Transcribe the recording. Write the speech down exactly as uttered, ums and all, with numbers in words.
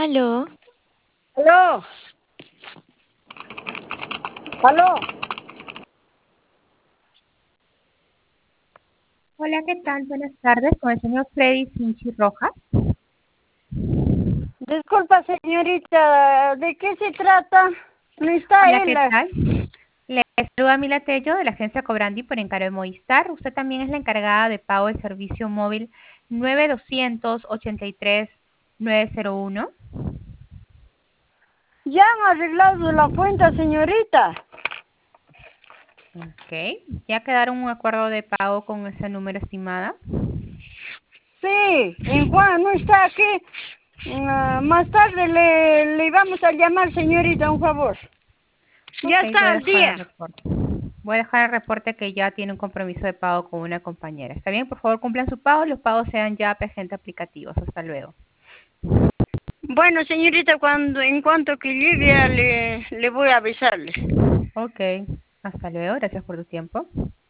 Aló. Aló. Aló. Hola, ¿qué tal? Buenas tardes, con el señor Freddy Sinchi Rojas. Disculpa, señorita, ¿de qué se trata? No está Hola, él. ¿qué tal? Le saluda Mila Tello de la agencia Cobrandi por encargo de Movistar. Usted también es la encargada de pago del servicio móvil nueve doscientos ochenta y tres nueve cero uno. Ya han arreglado la cuenta, señorita. Ok, ¿ya quedaron un acuerdo de pago con ese número estimada? Sí, en Juan no está aquí. Ah, más tarde le, le vamos a llamar, señorita, un favor. Ya Ok, voy está a al dejar el día. reporte. Voy a dejar el reporte que ya tiene un compromiso de pago con una compañera. ¿Está bien? Por favor, cumplan su pago. Los pagos sean ya presente aplicativos. Hasta luego. Bueno, señorita, cuando en cuanto que llegue ya le, le voy a avisarle. Ok, hasta luego. Gracias por tu tiempo.